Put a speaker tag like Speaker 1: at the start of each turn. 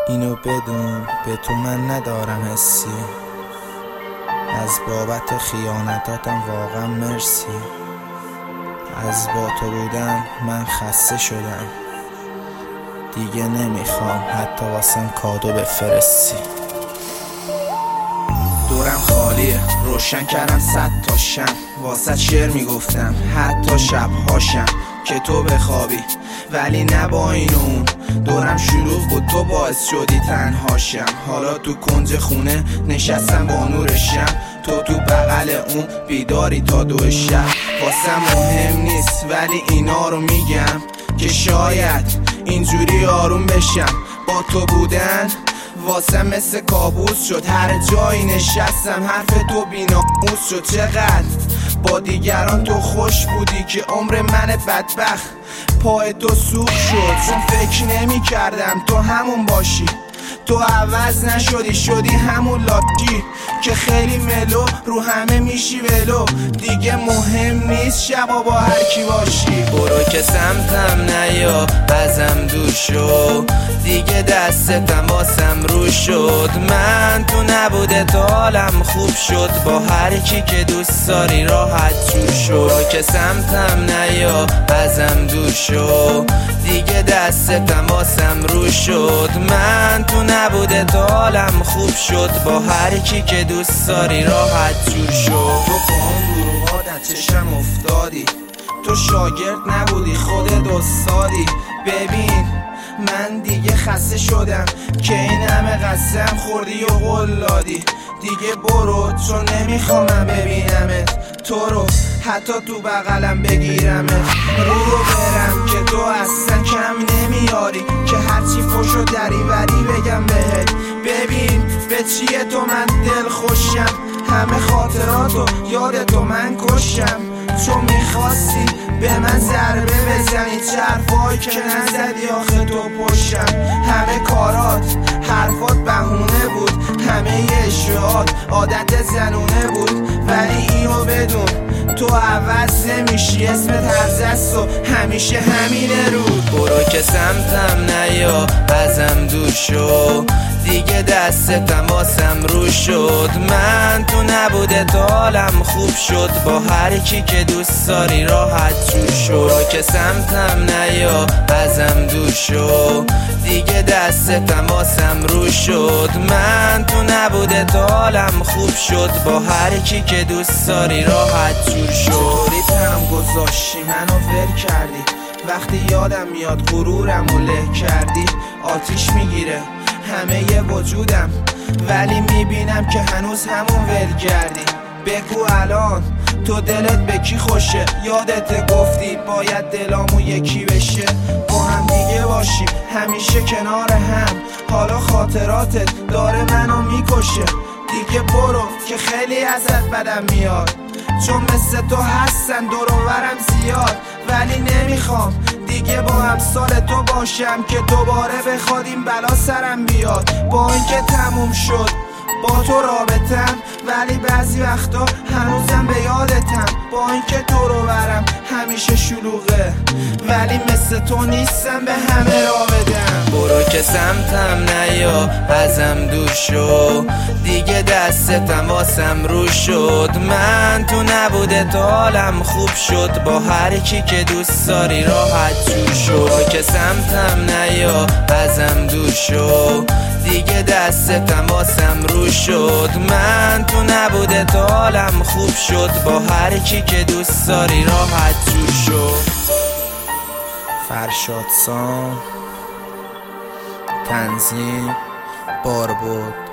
Speaker 1: اینو بدون به تو من ندارم حسی، از بابت خیانتاتم واقعا مرسی. از با تو بودن من خسته شدم، دیگه نمیخوام حتی واسم کادو بفرستی. دورم خالیه، روشن کردم 100 تا شم، واسه شعر میگفتم حتی شبهاشم که تو بخوابی، ولی نه با این و اون. دورم شلوغ بود، تو باعث شدی تنهاشم. حالا تو کنج خونه نشستم با نور شم، تو بغل اون بیداری تا 2 شب. واسم مهم نیست ولی اینا رو میگم که شاید اینجوری آروم بشم. با تو بودن واسم مثل کابوس شد، هر جایی نشستم حرف تو بی‌ناموس شد. چقدر با دیگران تو خوش بودی که عمر من بدبخت پای تو سوق شد. چون فکر نمی کردم تو همون باشی، تو عوض نشدی، شدی همون لاتی که خیلی ملو رو همه میشی ولو. دیگه مهم نیست شبا با هر کی باشی. برو که سمتم نیا، ازم دور شو، دیگه دستتم واسم رو شد. من تو نبوده تا حالم خوب شد، با هر کی که دوست داری راحت جور شو. برو که سمتم نیا، ازم دور شو، دیگه دستتم واسم رو شد. من تو نبوده تا حالم خوب شد، با هر کی که دوست داری راحت جور شو. تو با اون گروهات از چشم افتادی، تو شاگرد نبودی خودت استادی. ببین من دیگه خسته شدم که این همه قسم خوردی و قول دادی. دیگه برو چون نمیخوام من ببینمت، تو رو حتی تو بغلم بگیرمت. رو برم که تو اصلا کم نمیاری، که هرچی فوشو دریوری بگم بهت. ببین به چیه تو من دل خوشم، همه خاطراتو یاد تو من کشم. چون میخواستی به من ضربه بزنی، چه حرفایی که نزدی آخه تو پشتم. همه کارات حرفات بهونه بود، همه اشعات عادت زنونه بود. ولی اینو بدون تو عوض نمیشی، اسمت هرزست و همیشه همینه رود. برو که سمتم نیا، ازم دور شو، دیگه دستتم واسم رو شد. من تو نبوده تا حالم خوب شد، با هر کی که دوست داری راحت جور شو. برو که سمتم نیا، ازم دور شو، دیگه دستتم واسم رو شد. من تو نبوده تا حالم خوب شد، با هر کی که دوست داری راحت جور شو. چطوری تنم گذاشتی منو ول کردی، وقتی یادم میاد غرورمو له کردی. آتیش میگیره همه ی وجودم، ولی میبینم که هنوز همون ولگردی. بگو الان تو دلت به کی خوشه، یادت گفتی باید دلامو یکی بشه. با هم دیگه باشیم همیشه کنار هم، حالا خاطراتت داره منو میکشه. دیگه برو که خیلی ازت بدم میاد، چون مثل تو هستن دور و برم زیاد. ولی نمیخوام دیگه با امثال تو باشم که دوباره بخواد این بلا سرم بیاد. با اینکه تموم شد با تو رابطم، ولی بعضی وقتا هنوزم به یادتم. با اینکه تو رو برم همیشه شلوغه، ولی مثل تو نیستم به همه را بدم. برو که سمتم نیا، ازم دور شو، دیگه دستتم واسم رو شد. من تو نبوده تا حالم خوب شد، با هر کی که دوست داری راحت جور شو. برو که سمتم نیا، ازم دور شو، دیگه دستتم واسم رو شد. من تو نبوده تا حالم خوب شد، با هر کی که دوست داری راحت جور شو. فرشاد سام، تنظیم باربود.